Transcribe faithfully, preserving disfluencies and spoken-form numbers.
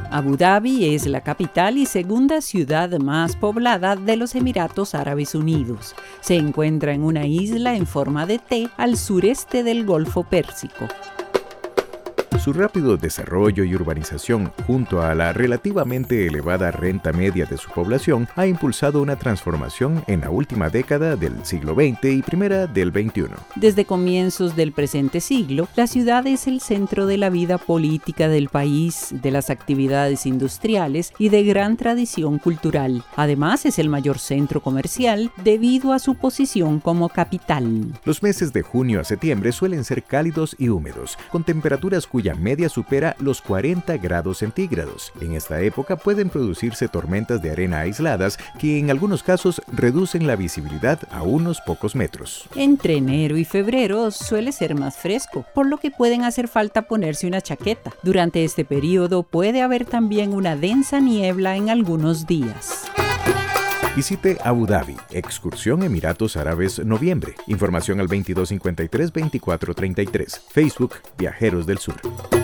Abu Dhabi es la capital y segunda ciudad más poblada de los Emiratos Árabes Unidos. Se encuentra en una isla en forma de T al sureste del Golfo Pérsico. Su rápido desarrollo y urbanización, junto a la relativamente elevada renta media de su población, ha impulsado una transformación en la última década del siglo veinte y primera del veintiuno. Desde comienzos del presente siglo, la ciudad es el centro de la vida política del país, de las actividades industriales y de gran tradición cultural. Además, es el mayor centro comercial debido a su posición como capital. Los meses de junio a septiembre suelen ser cálidos y húmedos, con temperaturas cuya media supera los cuarenta grados centígrados. En esta época pueden producirse tormentas de arena aisladas que en algunos casos reducen la visibilidad a unos pocos metros. Entre enero y febrero suele ser más fresco, por lo que pueden hacer falta ponerse una chaqueta. Durante este periodo puede haber también una densa niebla en algunos días. Visite Abu Dhabi, excursión Emiratos Árabes, noviembre. Información al veintidós cincuenta y tres, veinticuatro treinta y tres. Facebook, Viajeros del Sur.